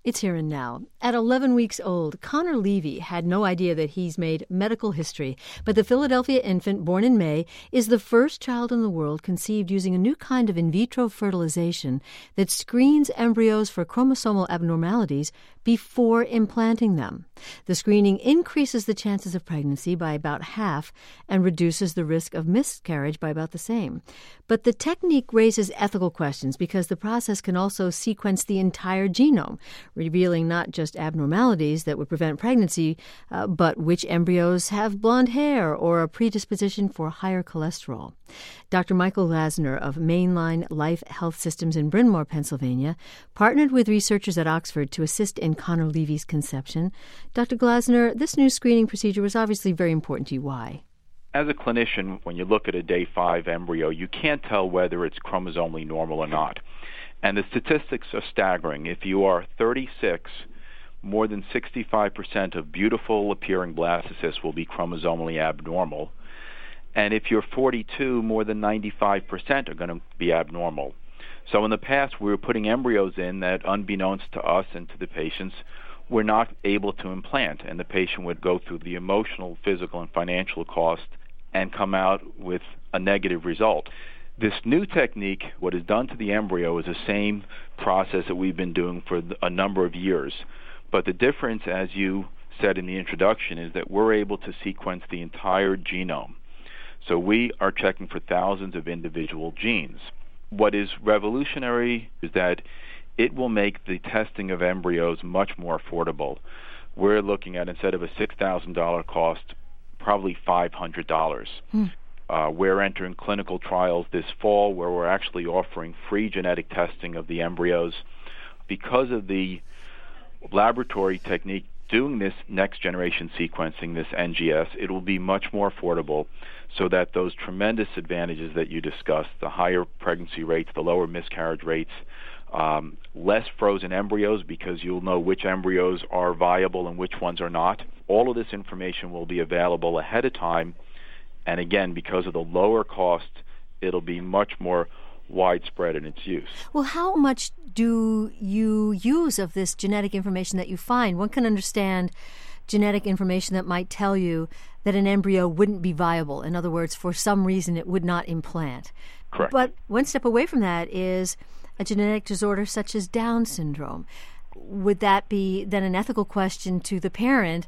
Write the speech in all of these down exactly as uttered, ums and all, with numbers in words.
It's here and now. At eleven weeks old, Connor Levy had no idea that he's made medical history. But the Philadelphia infant, born in May, is the first child in the world conceived using a new kind of in vitro fertilization that screens embryos for chromosomal abnormalities before implanting them. The screening increases the chances of pregnancy by about half and reduces the risk of miscarriage by about the same. But the technique raises ethical questions because the process can also sequence the entire genome, revealing not just abnormalities that would prevent pregnancy, uh, but which embryos have blonde hair or a predisposition for higher cholesterol. Doctor Michael Glasner of Mainline Life Health Systems in Bryn Mawr, Pennsylvania, partnered with researchers at Oxford to assist in Connor Levy's conception. Doctor Glasner, this new screening procedure was obviously very important to you. Why? As a clinician, when you look at a day five embryo, you can't tell whether it's chromosomally normal or not. And the statistics are staggering. If you are thirty-six, more than sixty-five percent of beautiful-appearing blastocysts will be chromosomally abnormal. And if you're forty-two, more than ninety-five percent are going to be abnormal. So in the past, we were putting embryos in that, unbeknownst to us and to the patients, were not able to implant. And the patient would go through the emotional, physical, and financial cost and come out with a negative result. This new technique, what is done to the embryo, is the same process that we've been doing for a number of years. But the difference, as you said in the introduction, is that we're able to sequence the entire genome. So we are checking for thousands of individual genes. What is revolutionary is that it will make the testing of embryos much more affordable. We're looking at, instead of a six thousand dollars cost, probably five hundred dollars. Hmm. Uh, we're entering clinical trials this fall where we're actually offering free genetic testing of the embryos. Because of the laboratory technique doing this next-generation sequencing, this N G S, it will be much more affordable so that those tremendous advantages that you discussed, the higher pregnancy rates, the lower miscarriage rates, um, less frozen embryos because you'll know which embryos are viable and which ones are not. All of this information will be available ahead of time. And again, because of the lower cost, it'll be much more widespread in its use. Well, how much do you use of this genetic information that you find? One can understand genetic information that might tell you that an embryo wouldn't be viable. In other words, for some reason it would not implant. Correct. But one step away from that is a genetic disorder such as Down syndrome. Would that be then an ethical question to the parent?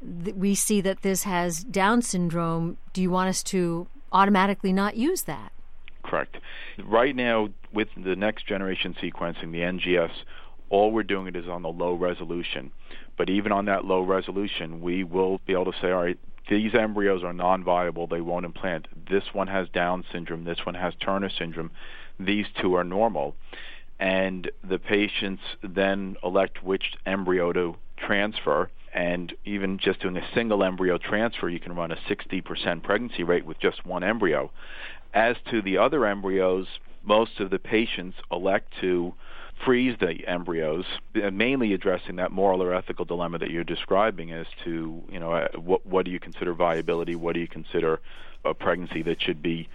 We see that this has Down syndrome. Do you want us to automatically not use that? Correct. Right now, with the next generation sequencing, the N G S, all we're doing it is on the low resolution. But even on that low resolution, we will be able to say, all right, these embryos are non-viable, they won't implant. This one has Down syndrome, this one has Turner syndrome, these two are normal. And the patients then elect which embryo to transfer. And even just doing a single embryo transfer, you can run a sixty percent pregnancy rate with just one embryo. As to the other embryos, most of the patients elect to freeze the embryos, mainly addressing that moral or ethical dilemma that you're describing as to, you know, what, what do you consider viability, what do you consider a pregnancy that should be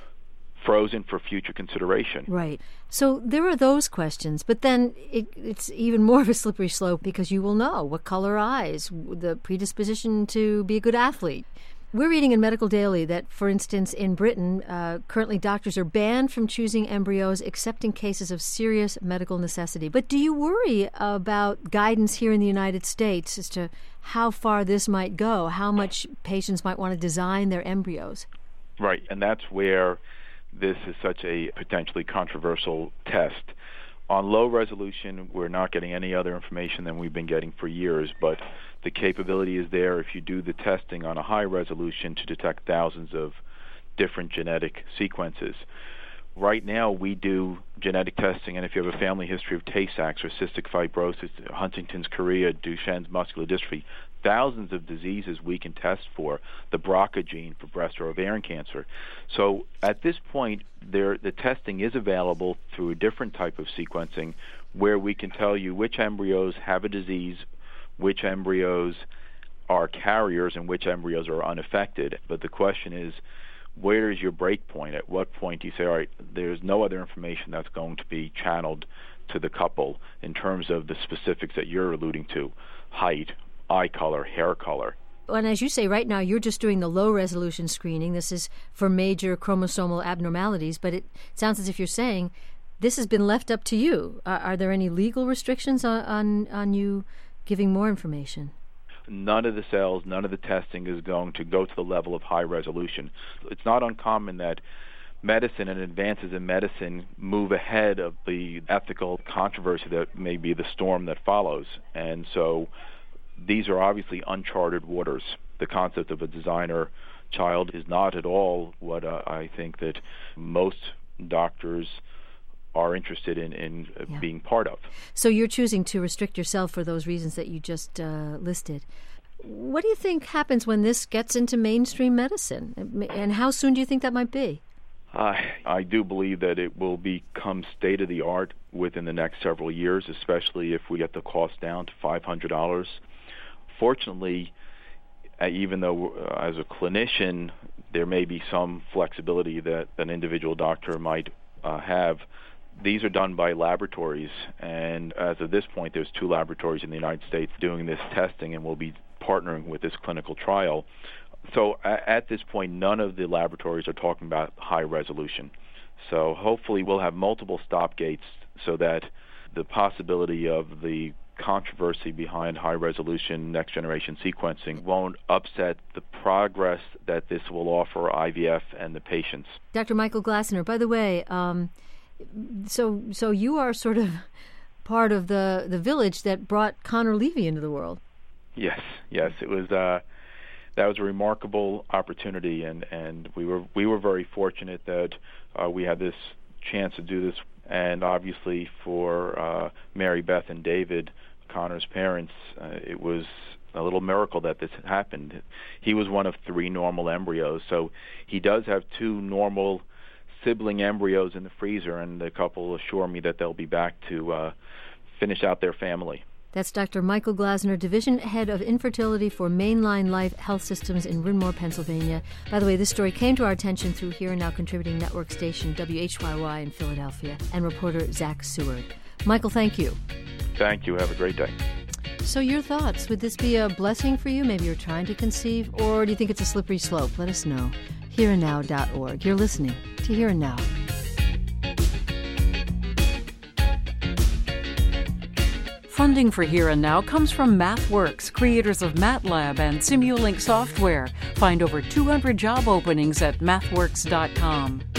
frozen for future consideration. Right. So there are those questions, but then it, it's even more of a slippery slope because you will know what color eyes, the predisposition to be a good athlete. We're reading in Medical Daily that, for instance, in Britain, uh, currently doctors are banned from choosing embryos except in cases of serious medical necessity. But do you worry about guidance here in the United States as to how far this might go, how much patients might want to design their embryos? Right, and that's where this is such a potentially controversial test. On low resolution, we're not getting any other information than we've been getting for years, but the capability is there if you do the testing on a high resolution to detect thousands of different genetic sequences. Right now, we do genetic testing, and if you have a family history of Tay-Sachs or cystic fibrosis, Huntington's chorea, Duchenne's muscular dystrophy, thousands of diseases we can test for, the B R C A gene for breast or ovarian cancer. So at this point, there, the testing is available through a different type of sequencing where we can tell you which embryos have a disease, which embryos are carriers, and which embryos are unaffected. But the question is, where is your break point? At what point do you say, all right, there's no other information that's going to be channeled to the couple in terms of the specifics that you're alluding to: height, eye color, hair color. And as you say, right now you're just doing the low-resolution screening. This is for major chromosomal abnormalities, but it sounds as if you're saying this has been left up to you. Are, are there any legal restrictions on, on, on you giving more information? None of the cells, none of the testing is going to go to the level of high resolution. It's not uncommon that medicine and advances in medicine move ahead of the ethical controversy that may be the storm that follows. And so these are obviously uncharted waters. The concept of a designer child is not at all what uh, I think that most doctors are interested in, in yeah. being part of. So you're choosing to restrict yourself for those reasons that you just uh, listed. What do you think happens when this gets into mainstream medicine? And how soon do you think that might be? Uh, I do believe that it will become state-of-the-art within the next several years, especially if we get the cost down to five hundred dollars. Fortunately, uh, even though uh, as a clinician there may be some flexibility that an individual doctor might uh, have, these are done by laboratories, and as of this point there's two laboratories in the United States doing this testing and will be partnering with this clinical trial. So at this point, none of the laboratories are talking about high resolution. So hopefully we'll have multiple stop gates so that the possibility of the controversy behind high resolution next generation sequencing won't upset the progress that this will offer I V F and the patients. Doctor Michael Glassner, by the way, um, so so you are sort of part of the, the village that brought Conor Levy into the world. Yes, yes, it was. Uh, That was a remarkable opportunity, and, and we were we were very fortunate that uh, we had this chance to do this. And obviously for uh, Mary Beth and David, Conor's parents, uh, it was a little miracle that this happened. He was one of three normal embryos, so he does have two normal sibling embryos in the freezer, and the couple assure me that they'll be back to uh, finish out their family. That's Doctor Michael Glassner, Division Head of Infertility for Mainline Life Health Systems in Bryn Mawr, Pennsylvania. By the way, this story came to our attention through Here and Now contributing network station W H Y Y in Philadelphia and reporter Zach Seward. Michael, thank you. Thank you. Have a great day. So your thoughts, would this be a blessing for you? Maybe you're trying to conceive, or do you think it's a slippery slope? Let us know. here and now dot org. You're listening to Here and Now. Funding for Here and Now comes from MathWorks, creators of MATLAB and Simulink software. Find over two hundred job openings at mathworks dot com.